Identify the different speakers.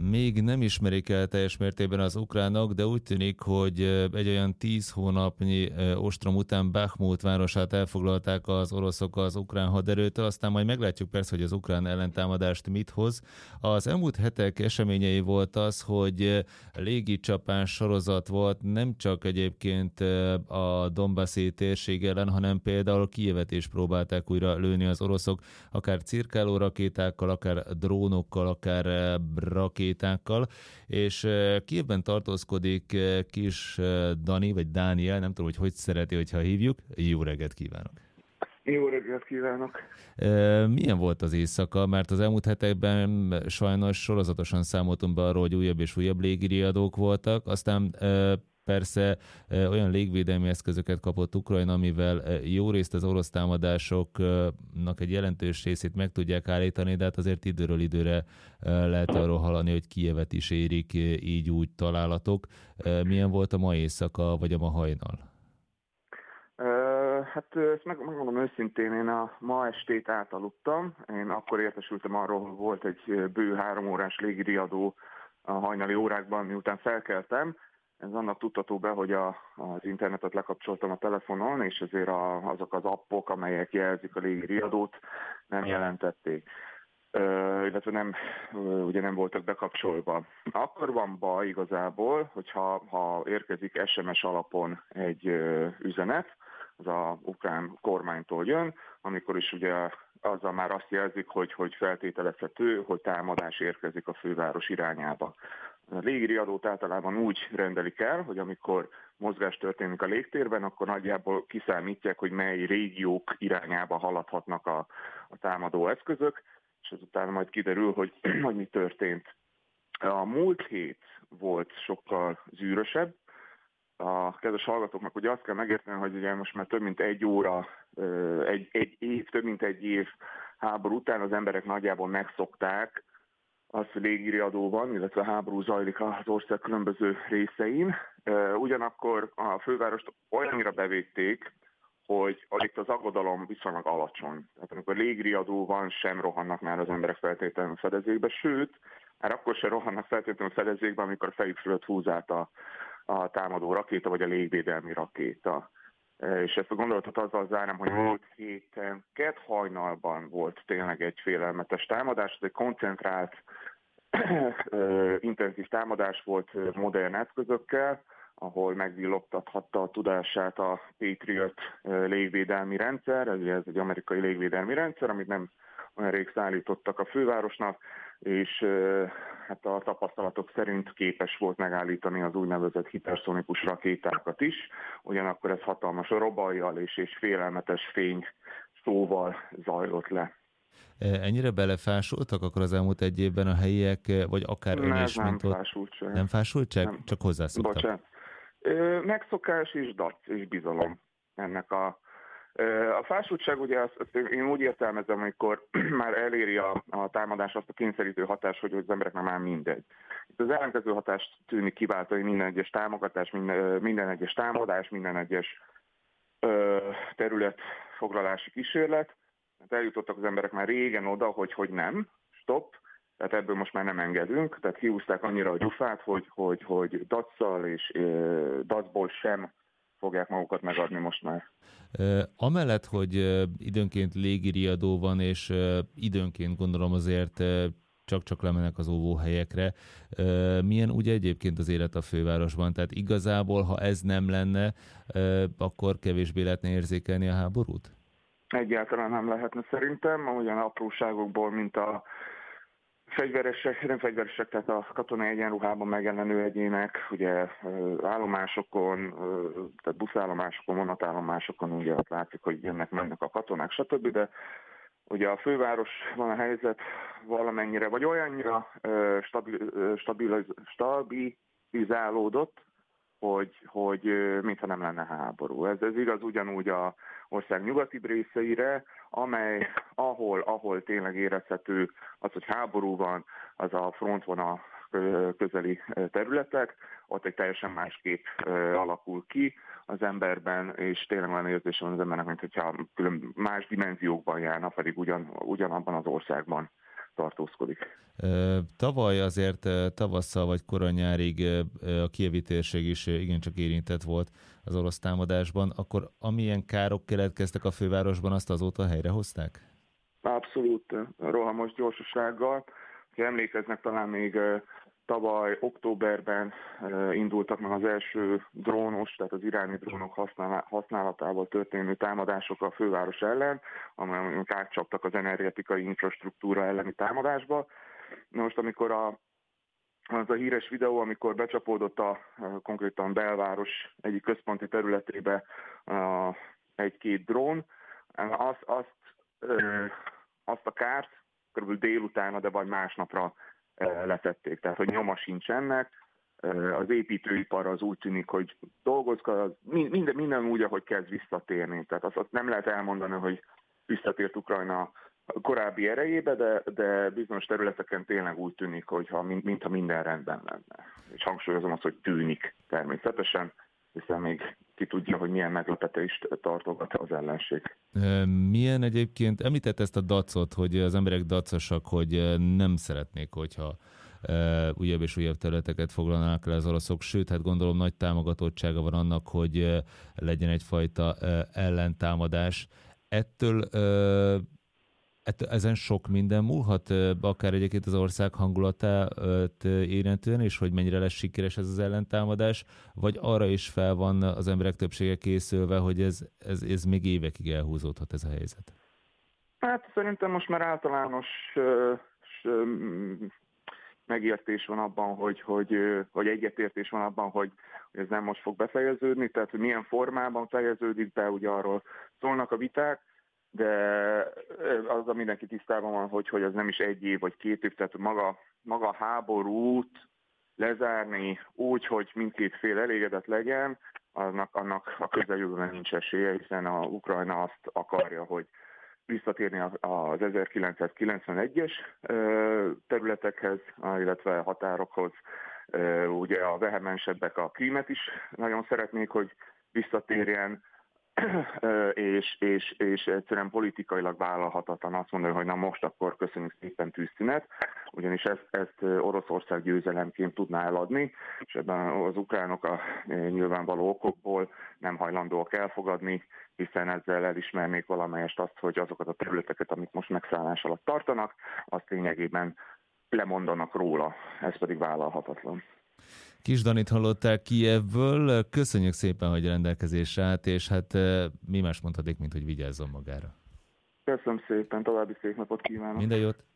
Speaker 1: még nem ismerik el teljes mértékben az ukránok, de úgy tűnik, hogy egy olyan 10 hónapnyi ostrom után Bakhmut városát elfoglalták az oroszok az ukrán haderőtől, aztán majd meglátjuk persze, hogy az ukrán ellentámadást mit hoz. Az elmúlt hetek eseményei volt az, hogy légicsapás sorozat volt nem csak egyébként a Donbassi térség ellen, hanem például Kijevet is próbálták újra lőni az oroszok, akár cirkáló rakétákkal, akár drónokkal, akár rakétákkal, és Kijevben tartózkodik Kis Dani, vagy Dániel, nem tudom, hogy szereti, hogyha hívjuk. Jó reggelt kívánok!
Speaker 2: Jó reggelt kívánok!
Speaker 1: Milyen volt az éjszaka? Mert az elmúlt hetekben sajnos sorozatosan számoltunk be arról, hogy újabb és újabb légiriadók voltak, aztán persze olyan légvédelmi eszközöket kapott Ukrajna, amivel jó részt az orosz támadásoknak egy jelentős részét meg tudják állítani, de hát azért időről időre lehet arról hallani, hogy Kijevet is érik így úgy találatok. Milyen volt a ma éjszaka, vagy a ma hajnal?
Speaker 2: Hát ezt megmondom őszintén, én a ma estét átaludtam. Én akkor értesültem arról, hogy volt egy bő 3 órás légiriadó a hajnali órákban, miután felkeltem. Ez annak tudható be, hogy az internetet lekapcsoltam a telefonon, és ezért azok az appok, amelyek jelzik a légiriadót, nem jelentették. Illetve ugye nem voltak bekapcsolva. Akkor van baj igazából, hogyha érkezik SMS alapon egy üzenet, az az ukrán kormánytól jön, amikor is ugye azzal már azt jelzik, hogy feltételezhető, hogy támadás érkezik a főváros irányába. A légiriadót általában úgy rendelik el, hogy amikor mozgás történik a légtérben, akkor nagyjából kiszámítják, hogy mely régiók irányába haladhatnak a támadó eszközök, és azután majd kiderül, hogy mi történt. A múlt hét volt sokkal zűrösebb. A kedves hallgatóknak ugye azt kell megérteni, hogy ugye most már több mint egy óra, több mint egy év háború után az emberek nagyjából megszokták azt, hogy légiriadó van, illetve háború zajlik az ország különböző részein. Ugyanakkor a fővárost olyannyira bevédték, hogy itt az aggodalom viszonylag alacsony. Tehát amikor légiriadó van, sem rohannak már az emberek feltétlenül fedezékbe, sőt, már akkor sem rohannak feltétlenül fedezékbe, amikor a fejük fölött húz át a támadó rakéta, vagy a légvédelmi rakéta. És ezt a gondolatot azzal zárnám, hogy múlt héten hajnalban volt tényleg egy félelmetes támadás, ez egy koncentrált, intenzív támadás volt modern eszközökkel, ahol megvillogtathatta a tudását a Patriot légvédelmi rendszer, ez egy amerikai légvédelmi rendszer, amit nem olyan rég szállítottak a fővárosnak, és hát a tapasztalatok szerint képes volt megállítani az úgynevezett hiperszonikus rakétákat is, ugyanakkor ez hatalmas robajjal és félelmetes fény szóval zajlott le.
Speaker 1: Ennyire belefásultak akkor az elmúlt egy évben a helyiek, vagy akár ön is, mint ott?
Speaker 2: Fásultság.
Speaker 1: Nem fásultság?
Speaker 2: Nem.
Speaker 1: Csak hozzászoktak.
Speaker 2: Bocsánat. Megszokás és dac és bizalom ennek a fásultság, ugye azt én úgy értelmezem, amikor már eléri a támadás azt a kényszerítő hatás, hogy az embereknek már mindegy. Itt az ellenkező hatást tűnik kiváltani minden egyes támogatás, minden egyes támadás, minden egyes területfoglalási kísérlet. Hát eljutottak az emberek már régen oda, hogy nem, stop, tehát ebből most már nem engedünk, tehát kihúzták annyira a gyufát, hogy dac-szal és dacból sem fogják magukat megadni most már.
Speaker 1: Amellett, hogy időnként légiriadó van, és időnként gondolom azért csak lemennek az óvóhelyekre. Milyen ugye egyébként az élet a fővárosban? Tehát igazából, ha ez nem lenne, akkor kevésbé lehetne érzékelni a háborút?
Speaker 2: Egyáltalán nem lehetne szerintem, olyan apróságokból, mint a fegyveresek, tehát a katonai egyenruhában megjelenő egyének, ugye állomásokon, tehát buszállomásokon, vonatállomásokon ugye ott látszik, hogy jönnek-mennek a katonák, stb., de ugye a fővárosban a helyzet valamennyire, vagy olyannyira stabilizálódott, hogy mintha nem lenne háború. Ez igaz ugyanúgy a ország nyugati részeire, ahol tényleg érezhető az, hogy háború van, az a frontvonal közeli területek, ott egy teljesen más kép alakul ki az emberben, és tényleg olyan érzése van az embernek, mint hogyha külön más dimenziókban járna, pedig ugyanabban az országban tartózkodik.
Speaker 1: Tavaly azért tavasszal vagy korai nyárig a kijevi térség is igencsak érintett volt az orosz támadásban, akkor amilyen károk keletkeztek a fővárosban, azt azóta helyrehozták?
Speaker 2: Abszolút rohamos gyorsasággal. Ha emlékeznek, talán még tavaly októberben indultak meg az első drónos, tehát az iráni drónok használatával történő támadások a főváros ellen, amelyek átcsaptak az energetikai infrastruktúra elleni támadásba. Most amikor az a híres videó, amikor becsapódott konkrétan belváros egyik központi területébe egy-két drón, azt a kárt kb. Délutána, de vagy másnapra letették. Tehát, hogy nyoma sincs ennek. Az építőipar az úgy tűnik, hogy dolgozgat, minden úgy, ahogy kezd visszatérni. Tehát azt nem lehet elmondani, hogy visszatért Ukrajna korábbi erejébe, de bizonyos területeken tényleg úgy tűnik, mintha minden rendben lenne. És hangsúlyozom azt, hogy tűnik természetesen, hiszen még ki tudja, hogy milyen meglepetést tartogat az ellenség.
Speaker 1: Milyen egyébként, említett ezt a dacot, hogy az emberek dacosak, hogy nem szeretnék, hogyha újabb és újabb területeket foglalnának le az oroszok, sőt, hát gondolom nagy támogatottsága van annak, hogy legyen egyfajta ellentámadás. Ezen sok minden múlhat, akár egyébként az ország hangulatát érintően, és hogy mennyire lesz sikeres ez az ellentámadás, vagy arra is fel van az emberek többsége készülve, hogy ez még évekig elhúzódhat ez a helyzet?
Speaker 2: Hát szerintem most már általános megértés van abban, hogy egyetértés van abban, hogy ez nem most fog befejeződni, tehát hogy milyen formában fejeződik be, ugye arról szólnak a viták, de azzal mindenki tisztában van, hogy ez nem is 1 év vagy 2 év, tehát maga a háborút lezárni úgy, hogy mindkét fél elégedett legyen, annak a közeljövőben nincs esélye, hiszen a Ukrajna azt akarja, hogy visszatérni az 1991-es területekhez, illetve határokhoz. Ugye a vehemensebbek a Krímet is nagyon szeretnék, hogy visszatérjen, és egyszerűen politikailag vállalhatatlan azt mondani, hogy na most akkor köszönjük szépen, tűzszünet, ugyanis ezt Oroszország győzelemként tudná eladni, és ebben az ukránok a nyilvánvaló okokból nem hajlandóak elfogadni, hiszen ezzel elismernék valamelyest azt, hogy azokat a területeket, amik most megszállás alatt tartanak, azt lényegében lemondanak róla, ez pedig vállalhatatlan.
Speaker 1: Kis Danit hallották Kijevből, köszönjük szépen, hogy rendelkezésre állt, és hát mi más mondhatik, mint hogy vigyázzon magára.
Speaker 2: Köszönöm szépen, további szép napot kívánok!
Speaker 1: Minden jót!